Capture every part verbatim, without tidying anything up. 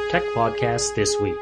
Tech Podcast This Week.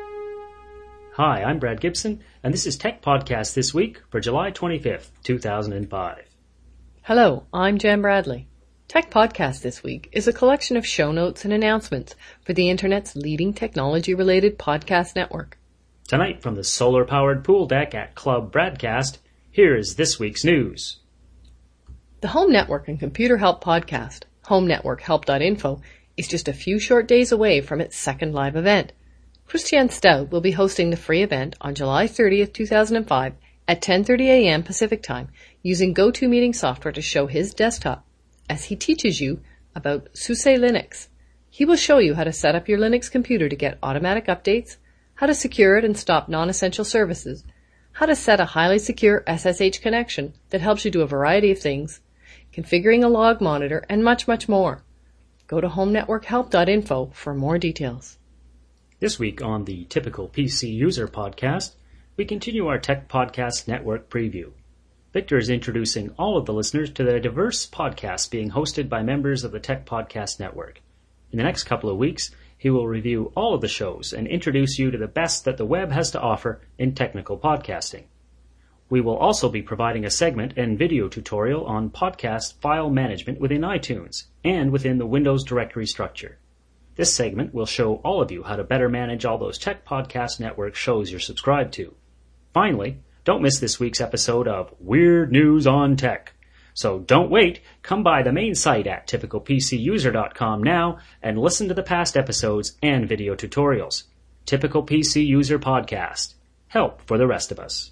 Hi, I'm Brad Gibson, and this is Tech Podcast This Week for July twenty-fifth, two thousand five. Hello, I'm Jan Bradley. Tech Podcast This Week is a collection of show notes and announcements for the Internet's leading technology-related podcast network. Tonight, from the solar-powered pool deck at Club Bradcast, here is this week's news. The Home Network and Computer Help podcast, home network help dot info, is just a few short days away from its second live event. Christian Stout will be hosting the free event on July thirtieth, two thousand five at ten thirty a.m. Pacific Time using GoToMeeting software to show his desktop as he teaches you about SUSE Linux. He will show you how to set up your Linux computer to get automatic updates, how to secure it and stop non-essential services, how to set a highly secure S S H connection that helps you do a variety of things, configuring a log monitor, and much, much more. Go to home network help dot info for more details. This week on the Typical P C User podcast, we continue our Tech Podcast Network preview. Victor is introducing all of the listeners to the diverse podcasts being hosted by members of the Tech Podcast Network. In the next couple of weeks, he will review all of the shows and introduce you to the best that the web has to offer in technical podcasting. We will also be providing a segment and video tutorial on podcast file management within iTunes and within the Windows directory structure. This segment will show all of you how to better manage all those Tech Podcast Network shows you're subscribed to. Finally, don't miss this week's episode of Weird News on Tech. So don't wait, come by the main site at typical p c user dot com now and listen to the past episodes and video tutorials. Typical P C User Podcast. Help for the rest of us.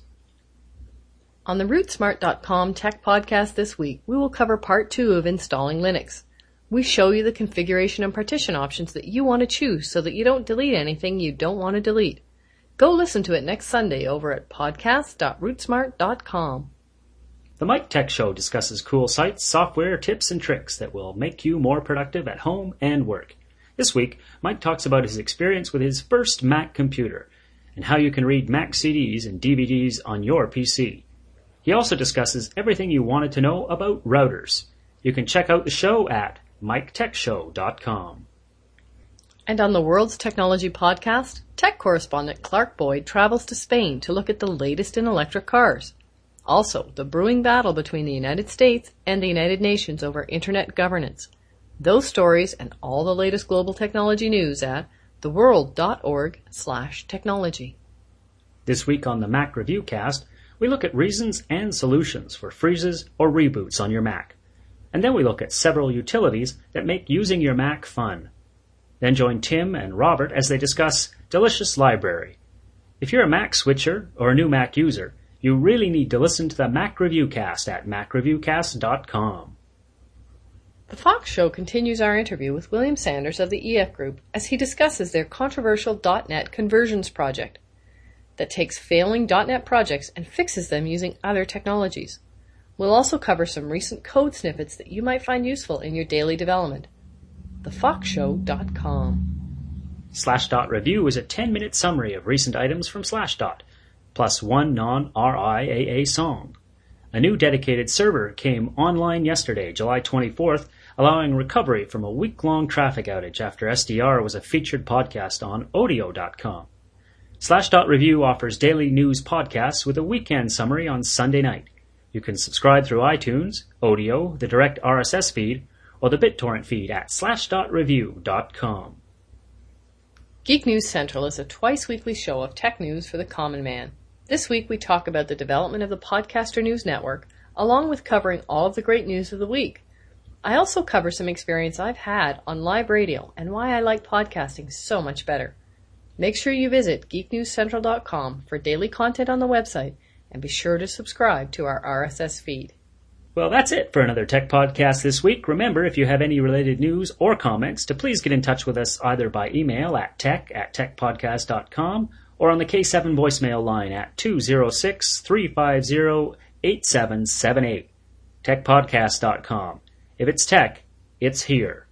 On the root smart dot com Tech Podcast this week, we will cover part two of installing Linux. We show you the configuration and partition options that you want to choose so that you don't delete anything you don't want to delete. Go listen to it next Sunday over at podcast dot root smart dot com. The Mike Tech Show discusses cool sites, software, tips, and tricks that will make you more productive at home and work. This week, Mike talks about his experience with his first Mac computer and how you can read Mac C Ds and D V Ds on your P C. He also discusses everything you wanted to know about routers. You can check out the show at mike tech show dot com. And on the World's Technology Podcast, tech correspondent Clark Boyd travels to Spain to look at the latest in electric cars. Also, the brewing battle between the United States and the United Nations over Internet governance. Those stories and all the latest global technology news at theworld dot org slash technology. This week on the Mac Review Cast, we look at reasons and solutions for freezes or reboots on your Mac. And then we look at several utilities that make using your Mac fun. Then join Tim and Robert as they discuss Delicious Library. If you're a Mac switcher or a new Mac user, you really need to listen to the Mac Review Cast at mac review cast dot com. The Fox Show continues our interview with William Sanders of the E F Group as he discusses their controversial dot net conversions project that takes failing dot net projects and fixes them using other technologies. We'll also cover some recent code snippets that you might find useful in your daily development. the fox show dot com. Slashdot Review is a ten-minute summary of recent items from Slashdot, plus one non-R I A A song. A new dedicated server came online yesterday, July twenty-fourth, allowing recovery from a week-long traffic outage after S D R was a featured podcast on odeo dot com. Slashdot Review offers daily news podcasts with a weekend summary on Sunday night. You can subscribe through iTunes, Odeo, the direct R S S feed, or the BitTorrent feed at slash dot review dot com. Geek News Central is a twice-weekly show of tech news for the common man. This week we talk about the development of the Podcaster News Network, along with covering all of the great news of the week. I also cover some experience I've had on live radio and why I like podcasting so much better. Make sure you visit geek news central dot com for daily content on the website, and be sure to subscribe to our R S S feed. Well, that's it for another Tech Podcast this week. Remember, if you have any related news or comments, to please get in touch with us either by email at tech at tech podcast dot com or on the K seven voicemail line at two oh six, three five oh, eight seven seven eight. tech podcast dot com. If it's tech, it's here.